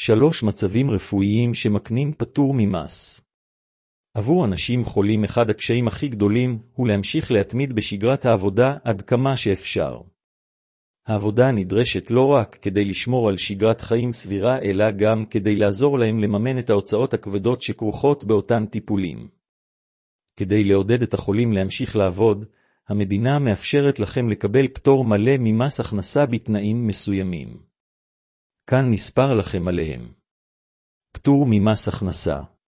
3 מצבים רפואיים שמקנים פטור ממס. עבור אנשים חולים אחד הקשיים הכי גדולים הוא להמשיך להתמיד בשגרת העבודה עד כמה שאפשר. העבודה נדרשת לא רק כדי לשמור על שגרת חיים סבירה, אלא גם כדי לעזור להם לממן את ההוצאות הכבדות שכרוכות באותן טיפולים. כדי לעודד את החולים להמשיך לעבוד, המדינה מאפשרת לכם לקבל פטור מלא ממס הכנסה בתנאים מסוימים. כאן נספר לכם עליהם. פטור ממס הכנסה.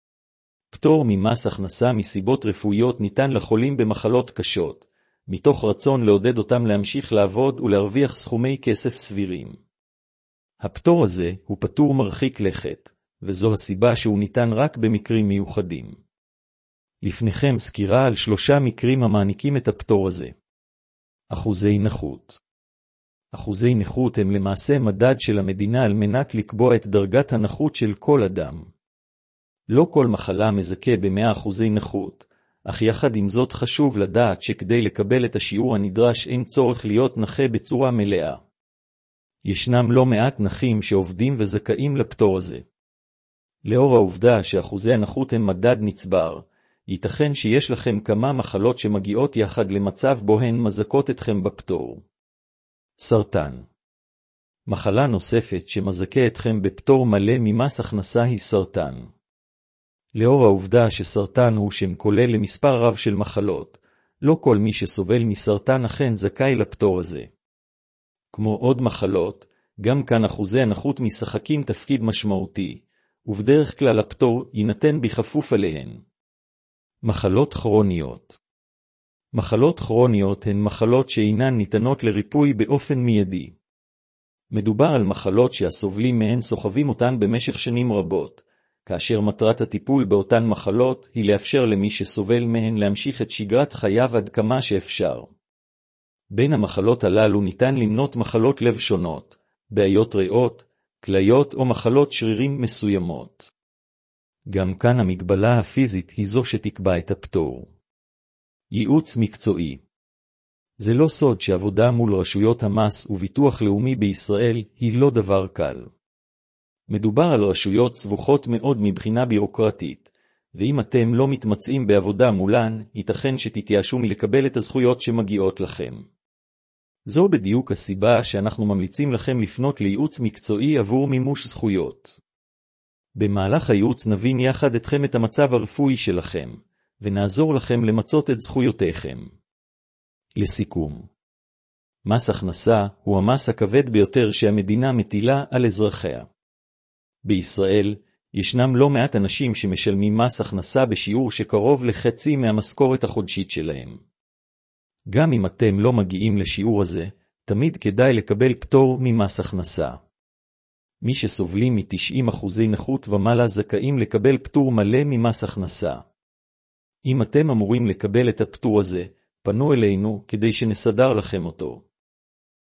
פטור ממס הכנסה מסיבות רפואיות ניתן לחולים במחלות קשות, מתוך רצון לעודד אותם להמשיך לעבוד ולהרוויח סכומי כסף סבירים. הפטור הזה הוא פטור מרחיק לכת, וזו הסיבה שהוא ניתן רק במקרים מיוחדים. לפניכם סקירה על 3 מקרים המעניקים את הפטור הזה. אחוזי נכות. אחוזי נכות הם למעשה מדד של המדינה על מנת לקבוע את דרגת הנכות של כל אדם. לא כל מחלה מזכה ב100% נכות, אך יחד עם זאת חשוב לדעת שכדי לקבל את השיעור הנדרש אין צורך להיות נכה בצורה מלאה. ישנם לא מעט נכים שעובדים וזכאים לפטור הזה. לאור העובדה שאחוזי הנכות הם מדד נצבר, ייתכן שיש לכם כמה מחלות שמגיעות יחד למצב בו הן מזכות אתכם בפטור. סרטן. מחלה נוספת שמזכה אתכם בפטור מלא ממס הכנסה היא סרטן. לאור העובדה שסרטן הוא שם כולל למספר רב של מחלות, לא כל מי שסובל מסרטן אכן זכאי לפטור הזה. כמו עוד מחלות, גם כאן אחוזי הנכות משחקים תפקיד משמעותי, ובדרך כלל הפטור יינתן בכפוף עליהן. מחלות כרוניות. מחלות כרוניות הן מחלות שאינן ניתנות לריפוי באופן מיידי. מדובר על מחלות שהסובלים מהן סוחבים אותן במשך שנים רבות, כאשר מטרת הטיפול באותן מחלות היא לאפשר למי שסובל מהן להמשיך את שגרת חייו עד כמה שאפשר. בין המחלות הללו ניתן למנות מחלות לב שונות, בעיות ריאות, כליות או מחלות שרירים מסוימות. גם כאן המגבלה הפיזית היא זו שתקבע את הפטור. ייעוץ מקצועי. זה לא סוד שעבודה מול רשויות המס וביטוח לאומי בישראל היא לא דבר קל. מדובר על רשויות סבוכות מאוד מבחינה בירוקרטית, ואם אתם לא מתמצאים בעבודה מולן, ייתכן שתתייאשו מלקבל את הזכויות שמגיעות לכם. זו בדיוק הסיבה שאנחנו ממליצים לכם לפנות לייעוץ מקצועי עבור מימוש זכויות. במהלך הייעוץ נבין יחד אתכם את המצב הרפואי שלכם, ונעזור לכם למצות את זכויותיכם. לסיכום, מס הכנסה הוא המס הכבד ביותר שהמדינה מטילה על אזרחיה. בישראל, ישנם לא מעט אנשים שמשלמים מס הכנסה בשיעור שקרוב לחצי מהמשכורת החודשית שלהם. גם אם אתם לא מגיעים לשיעור הזה, תמיד כדאי לקבל פטור ממס הכנסה. מי שסובלים מ90% נכות ומעלה זכאים לקבל פטור מלא ממס הכנסה. אם אתם אמורים לקבל את הפטור הזה, פנו אלינו כדי שנסדר לכם אותו.